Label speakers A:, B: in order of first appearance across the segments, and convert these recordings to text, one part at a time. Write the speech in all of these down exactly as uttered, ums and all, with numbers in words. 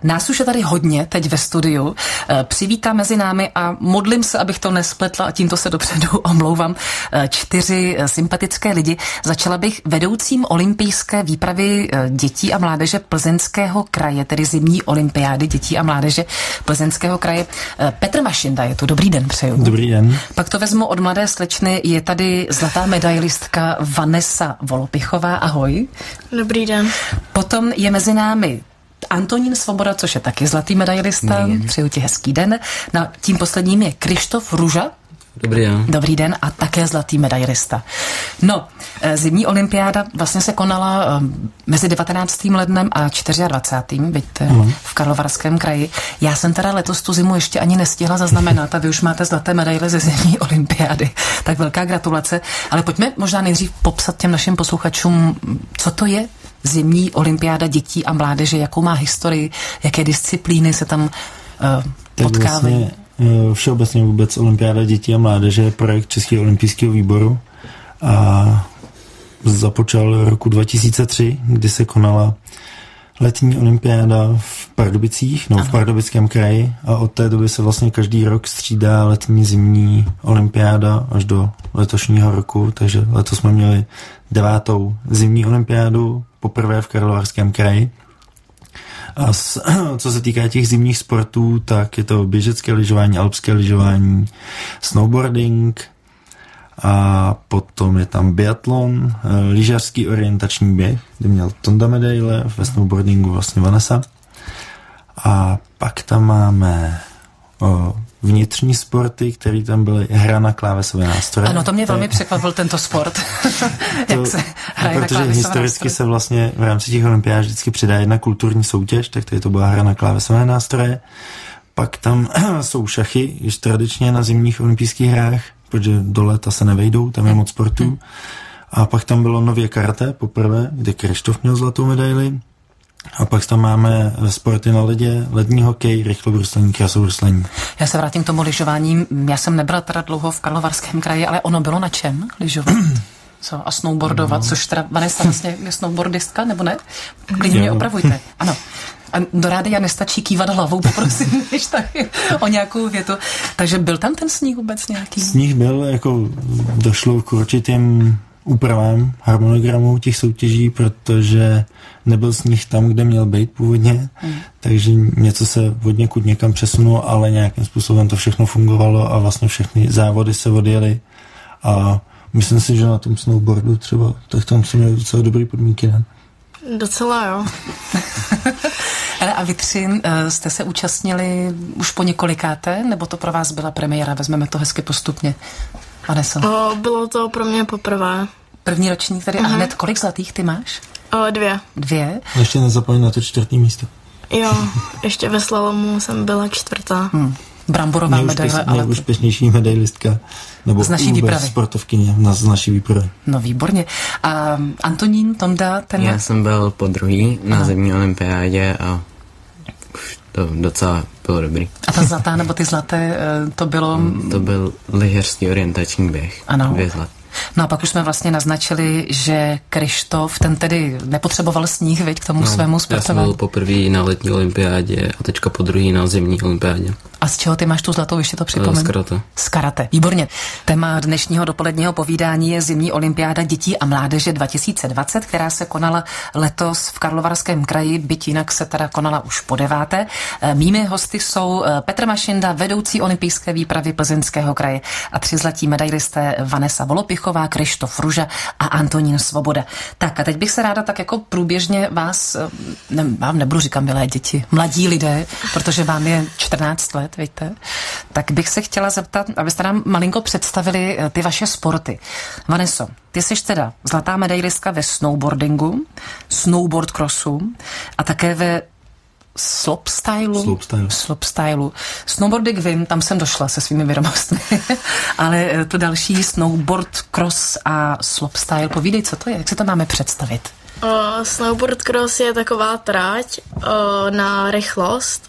A: Nás už je tady hodně teď ve studiu. Přivítám mezi námi a modlím se, abych to nespletla a tímto se dopředu omlouvám, čtyři sympatické lidi. Začala bych vedoucím olympijské výpravy dětí a mládeže Plzeňského kraje, tedy zimní olympiády dětí a mládeže Plzeňského kraje. Petr Mašinda je tu. Dobrý den, přeju.
B: Dobrý den.
A: Pak to vezmu od mladé slečny. Je tady zlatá medailistka Vanessa Volopichová. Ahoj.
C: Dobrý den.
A: Potom je mezi námi Antonín Svoboda, což je taky zlatý medailista. Přeju ti hezký den. No, tím posledním je Krištof Ruža.
D: Dobrý den.
A: Dobrý den a také zlatý medailista. No, zimní olympiáda vlastně se konala mezi devatenáctým lednem a dvacátým čtvrtým Víte, mm. v Karlovarském kraji. Já jsem teda letos tu zimu ještě ani nestihla zaznamenat a vy už máte zlaté medaile ze zimní olympiády. Tak velká gratulace. Ale pojďme možná nejdřív popsat těm našim posluchačům, co to je zimní olympiáda dětí a mládeže, jakou má historii, jaké disciplíny se tam uh, potkávají.
B: Vlastně všeobecně vůbec olympiáda dětí a mládeže je projekt Českého olympijského výboru a započal roku dva tisíce tři, kdy se konala letní olympiáda v Pardubicích, no v Pardubickém kraji, a od té doby se vlastně každý rok střídá letní zimní olympiáda až do letošního roku, takže letos jsme měli devátou zimní olympiádu poprvé v Karlovarském kraji. A s, co se týká těch zimních sportů, tak je to běžecké lyžování, alpské lyžování, snowboarding a potom je tam biatlon, lyžařský orientační běh, kde měl Tonda medaile, ve snowboardingu vlastně Vanessa. A pak tam máme o, vnitřní sporty, které tam byly hra na klávesové nástroje.
A: Ano, to mě velmi překvapil tento sport. Jak
B: to,
A: se hraje na
B: protože historicky se vlastně v rámci těch olympiád vždycky přidá jedna kulturní soutěž, tak tady to byla hra na klávesové nástroje. Pak tam jsou šachy, již tradičně na zimních olympijských hrách, protože do léta se nevejdou, tam je moc sportů. A pak tam bylo nově karate poprvé, kde Krištof měl zlatou medaili. A pak tam máme sporty na ledě, lední hokej, rychlobruslení, krasobruslení.
A: Já se vrátím k tomu lyžování. Já jsem nebyla teda dlouho v Karlovarském kraji, ale ono bylo na čem lyžovat? Co? A snowboardovat, no. Což teda Vanessa vlastně je snowboardistka, nebo ne? Klidně mě opravujte. Ano. A do rádia nestačí kývat hlavou, poprosím, než taky o nějakou větu. Takže byl tam ten sníh vůbec nějaký?
B: Sníh byl, jako došlo k určitým úpravám harmonogramu těch soutěží, protože nebyl sníh tam, kde měl být původně, hmm. takže něco se od někud někam přesunulo, ale nějakým způsobem to všechno fungovalo a vlastně všechny závody se odjely a myslím si, že na tom snowboardu třeba, tak tam jsou měli docela dobrý podmínky, ne?
C: Docela, jo.
A: Ale a vy tři jste se účastnili už po několikáté, nebo to pro vás byla premiéra? Vezmeme to hezky postupně. Vanessa.
C: O, bylo to pro mě poprvé.
A: První ročník tady. Uh-huh. A hned kolik zlatých ty máš?
C: O, dvě.
A: Dvě?
B: Ještě nezapomeň na to čtvrtý místo.
C: Jo, ještě ve slalomu jsem byla čtvrtá.
A: Hmm. Bramborová medaile.
B: Ale nejúspěšnější medailistka. Nebo
A: z naší výpravy.
B: Sportovkyně na, z naší výpravy.
A: No výborně. A Antonín, Tonda, ten...
D: Já jsem byl po druhý na Aha. zimní olympiádě a už to docela bylo dobrý.
A: A ta zlatá, nebo ty zlaté, to bylo...
D: To byl lyžařský orientační běh.
A: Ano.
D: Dvě zlaté.
A: No a pak už jsme vlastně naznačili, že Krištof, ten tedy nepotřeboval sníh, viď, k tomu no, svému sportování.
D: Já jsem byl poprvé na letní olympiádě a teďka po druhý na zimní olympiádě.
A: A z čeho ty máš tu zlatou, ještě to připomeň?
D: Z karate.
A: Z karate, výborně. Téma dnešního dopoledního povídání je zimní olympiáda dětí a mládeže dva tisíce dvacet, která se konala letos v Karlovarském kraji, byť jinak se teda konala už po deváté. Mými hosty jsou Petr Mašinda, vedoucí olympijské výpravy Plzeňského kraje, a tři zlatí medailisté Vanessa Volopichová, Krištof Ruža a Antonín Svoboda. Tak a teď bych se ráda tak jako průběžně vás, ne, vám nebudu říkat milé děti, mladí lidé, protože vám je čtrnáct let, víte, tak bych se chtěla zeptat, abyste nám malinko představili ty vaše sporty. Vanesso, ty jsi teda zlatá medailistka ve snowboardingu, snowboard crossu a také ve slopestylu.
B: Slopestyle.
A: Slopestylu. Snowboarding vím, tam jsem došla se svými vědomostmi, ale to další snowboard cross a slopestyle, povídej, co to je, jak si to máme představit?
C: Uh, snowboard cross je taková trať uh, na rychlost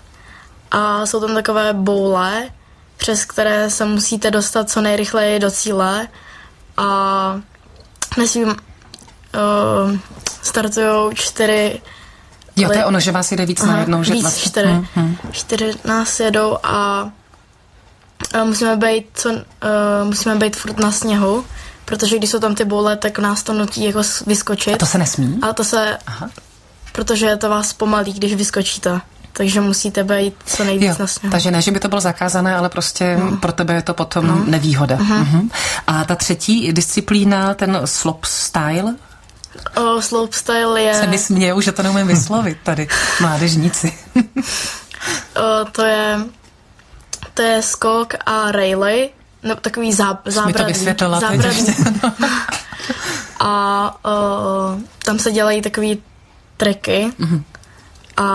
C: a jsou tam takové boule, přes které se musíte dostat co nejrychleji do cíle a nesmím uh, startujou čtyři
A: Jo, to je ono, že vás jde víc
C: Aha,
A: najednou. Že
C: víc,
A: vlastně...
C: čtyři.
A: Hmm, hmm.
C: Čtyři nás jedou a, a musíme být co, uh, musíme být furt na sněhu, protože když jsou tam ty boule, tak nás to nutí jako vyskočit.
A: A to se nesmí?
C: Ale to se, Aha. protože to vás pomalí, když vyskočíte. Takže musíte být co nejvíc jo, na sněhu.
A: Takže ne, že by to bylo zakázané, ale prostě no. pro tebe je to potom no. nevýhoda. Uh-huh. Uh-huh. A ta třetí disciplína, ten slopestyle?
C: O, slopestyle je...
A: Se mi smějou, že to neumím vyslovit tady, mládežníci.
C: o, to je to je skok a rally, nebo takový zá, zábradlí.
A: Mi to vysvětlila
C: zábradlí. Teď ještě. A o, tam se dělají takový triky uh-huh. a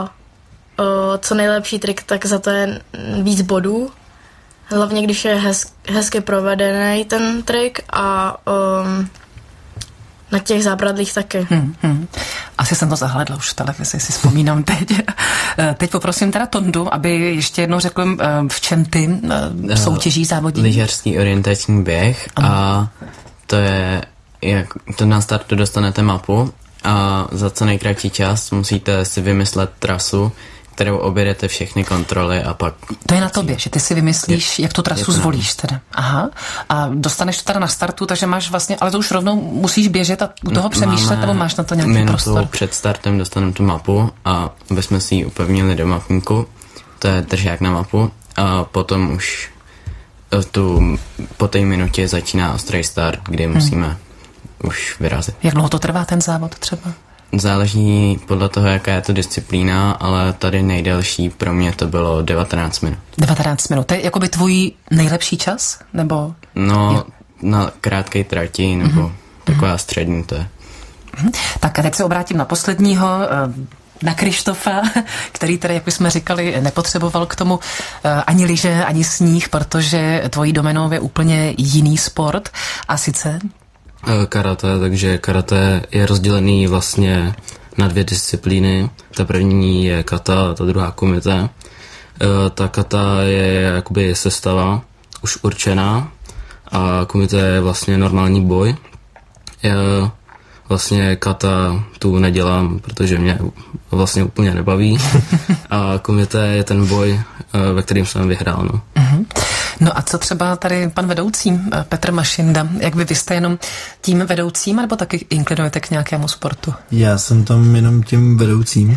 C: o, co nejlepší trik, tak za to je víc bodů. Hlavně, když je hez, hezky provedený ten trik a um, na těch zábradlích taky. Hmm, hmm.
A: Asi jsem to zahledla už v televizi, si vzpomínám teď. Teď poprosím teda Tondu, aby ještě jednou řekl, v čem ty soutěží závodí.
D: Lyžařský orientační běh ano. A to je, jak to na startu dostanete mapu a za co nejkratší čas musíte si vymyslet trasu, kterou objedete všechny kontroly a pak...
A: To je na tobě, že ty si vymyslíš, je, jak tu trasu zvolíš teda. Aha. A dostaneš to teda na startu, takže máš vlastně, ale to už rovnou musíš běžet a u toho přemýšlet, nebo máš na to nějaký
D: minutu
A: prostor?
D: Před startem dostaneme tu mapu a aby jsme si ji upevnili do mapníku, to je držák na mapu a potom už tu, po té minutě začíná ostrý start, kdy hmm. musíme už vyrazit.
A: Jak dlouho to trvá ten závod třeba?
D: Záleží podle toho, jaká je to disciplína, ale tady nejdelší pro mě to bylo devatenáct minut.
A: devatenáct minut. To je jakoby tvůj nejlepší čas? Nebo...
D: No, je... na krátké trati, nebo mm-hmm. taková střední to je.
A: Mm-hmm. Tak a teď se obrátím na posledního, na Krištofa, který tady, jak jsme říkali, nepotřeboval k tomu ani lyže, ani sníh, protože tvojí doménou je úplně jiný sport. A sice...
E: Karate, takže karate je rozdělený vlastně na dvě disciplíny. Ta první je kata, ta druhá kumite. Ta kata je jakoby sestava už určená a kumite je vlastně normální boj. Já vlastně kata tu nedělám, protože mě vlastně úplně nebaví a kumite je ten boj, ve kterým jsem vyhrál. No.
A: Mm-hmm. No a co třeba tady pan vedoucí, Petr Mašinda, jak vy, vy jste jenom tím vedoucím, nebo taky inklinujete k nějakému sportu?
B: Já jsem tam jenom tím vedoucím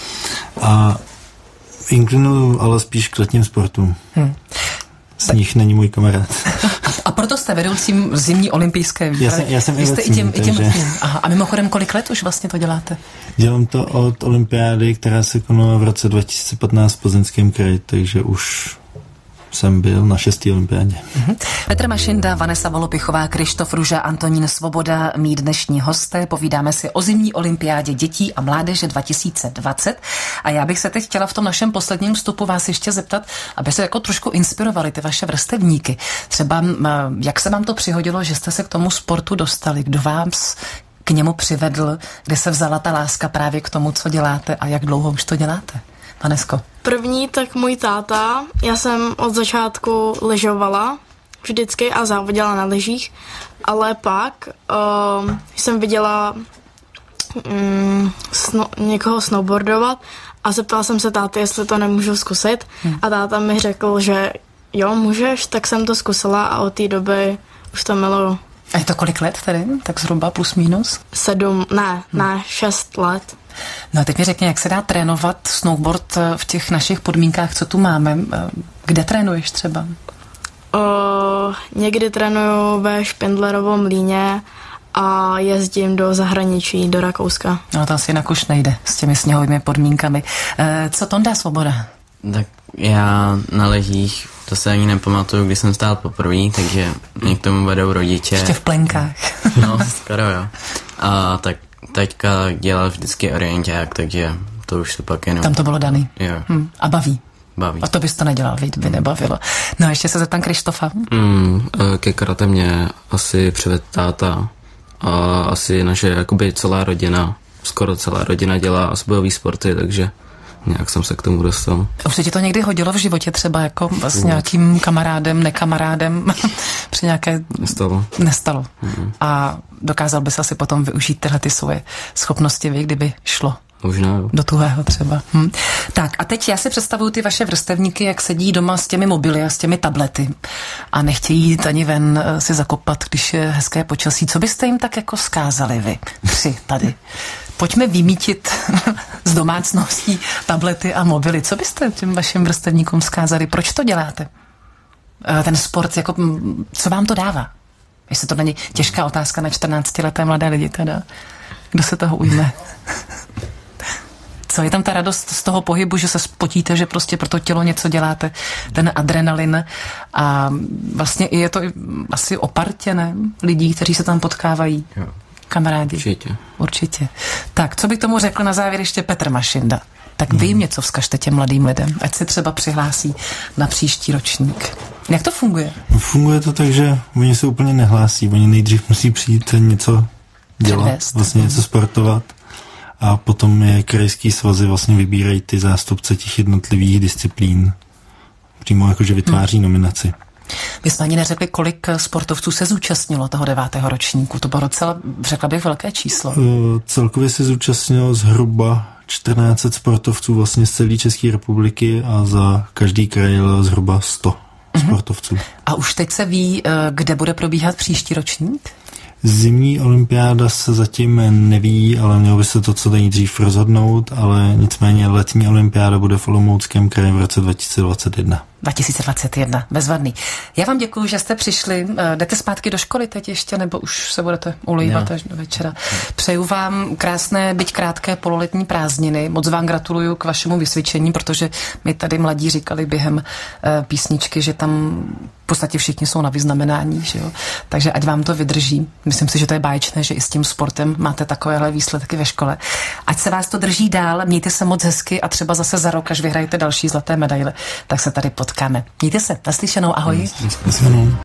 B: a inklinuju ale spíš k letním sportům. Hmm. Sníh není můj kamarád.
A: A proto jste vedoucím zimní olympijské výpravy.
B: Já jsem, já jsem i
A: jste i tím, takže... i tím Aha. A mimochodem, kolik let už vlastně to děláte?
B: Dělám to od olympiády, která se konala v roce dva tisíce patnáct v Plzeňském kraji, takže už jsem byl na šestý olympiádě.
A: Mm-hmm. Petr Mašinda, Vanesa Volopichová, Krištof Ruža, Antonín Svoboda, mý dnešní hosté. Povídáme si o zimní olympiádě dětí a mládeže dva tisíce dvacet. A já bych se teď chtěla v tom našem posledním vstupu vás ještě zeptat, aby se jako trošku inspirovali ty vaše vrstevníky. Třeba jak se vám to přihodilo, že jste se k tomu sportu dostali? Kdo vás k němu přivedl? Kde se vzala ta láska právě k tomu, co děláte a jak dlouho už to děláte? Vanesko.
C: První tak můj táta, já jsem od začátku lyžovala vždycky a závodila na lyžích, ale pak uh, jsem viděla um, sno, někoho snowboardovat a zeptala jsem se táty, jestli to nemůžu zkusit hmm. a táta mi řekl, že jo, můžeš, tak jsem to zkusila a od té doby už to miluju.
A: A je to kolik let tedy? Tak zhruba plus minus?
C: Sedm, ne, hmm. ne, šest let.
A: No a teď mi řekni, jak se dá trénovat snowboard v těch našich podmínkách, co tu máme. Kde trénuješ třeba?
C: O, někdy trénuju ve Špindlerovém Mlýně a jezdím do zahraničí, do Rakouska.
A: No to asi jinak už nejde s těmi sněhovými podmínkami. E, co Tonda Svoboda?
D: Tak já na lyžích, to se ani nepamatuju, když jsem stál poprvé, takže mě k tomu vedou rodiče.
A: Ještě v plenkách.
D: No, skoro jo. A tak teďka dělal vždycky orienták, takže to už to pak jenom...
A: Tam to bylo daný.
D: Jo.
A: Hm. A baví.
D: Baví.
A: A to bys to nedělal, víc by nebavilo. No a ještě se zeptám Krištofa.
E: Mm, ke karate mě asi přived táta a asi naše jakoby celá rodina, skoro celá rodina dělá asi bojový sporty, takže nějak jsem se k tomu dostal.
A: Už se ti to někdy hodilo v životě třeba jako s nějakým kamarádem, nekamarádem při nějaké...
E: Nestalo.
A: Nestalo. Mm. A dokázal bys asi potom využít tyhle ty svoje schopnosti, vy, kdyby šlo?
E: Možná, jo.
A: Do tuhého třeba. Hm. Tak a teď já si představuju ty vaše vrstevníky, jak sedí doma s těmi mobily a s těmi tablety a nechtějí jít ani ven si zakopat, když je hezké počasí. Co byste jim tak jako vzkázali vy tři tady? Pojďme vymítit z domácností tablety a mobily. Co byste těm vašim vrstevníkům vzkázali? Proč to děláte? Ten sport, jako, co vám to dává? Jestli to není těžká otázka na čtrnáctileté mladé lidi teda. Kdo se toho ujme? Co je tam ta radost z toho pohybu, že se spotíte, že prostě pro to tělo něco děláte, ten adrenalin a vlastně i je to asi o partě, ne? Lidí, kteří se tam potkávají.
D: Jo.
A: Kamarádi.
E: Určitě.
A: Určitě. Tak, co by tomu řekl na závěr ještě Petr Mašinda? Tak vy jim něco vzkažte těm mladým lidem, ať se třeba přihlásí na příští ročník. Jak to funguje?
B: Funguje to tak, že oni se úplně nehlásí. Oni nejdřív musí přijít něco dělat,
A: Předvést.
B: vlastně něco sportovat a potom je krajský svazy vlastně vybírají ty zástupce těch jednotlivých disciplín. Přímo jakože vytváří hmm. nominaci.
A: My jsme ani neřekli, kolik sportovců se zúčastnilo toho devátého ročníku. To bylo docela, řekla bych, velké číslo.
B: Uh, celkově se zúčastnilo zhruba čtrnáct set sportovců vlastně z celé České republiky a za každý kraj zhruba sto mm-hmm. sportovců.
A: A už teď se ví, kde bude probíhat příští ročník?
B: Zimní olympiáda se zatím neví, ale mělo by se to co nejdřív rozhodnout, ale nicméně letní olympiáda bude v Olomouckém kraji v roce dva tisíce dvacet jedna.
A: dva tisíce dvacet jedna, bezvadný. Já vám děkuju, že jste přišli. Jdete zpátky do školy teď ještě, nebo už se budete ulejvat až do večera? Přeju vám krásné, byť krátké pololetní prázdniny. Moc vám gratuluju k vašemu vysvědčení, protože mi tady mladí říkali během písničky, že tam v podstatě všichni jsou na vyznamenání, že jo? Takže ať vám to vydrží. Myslím si, že to je báječné, že i s tím sportem máte takovéhle výsledky ve škole. Ať se vás to drží dál, mějte se moc hezky a třeba zase za rok, až vyhrajete další zlaté medaile, tak se tady potkáme. Mějte se, naslyšenou, ahoj.
B: Naslyšenou.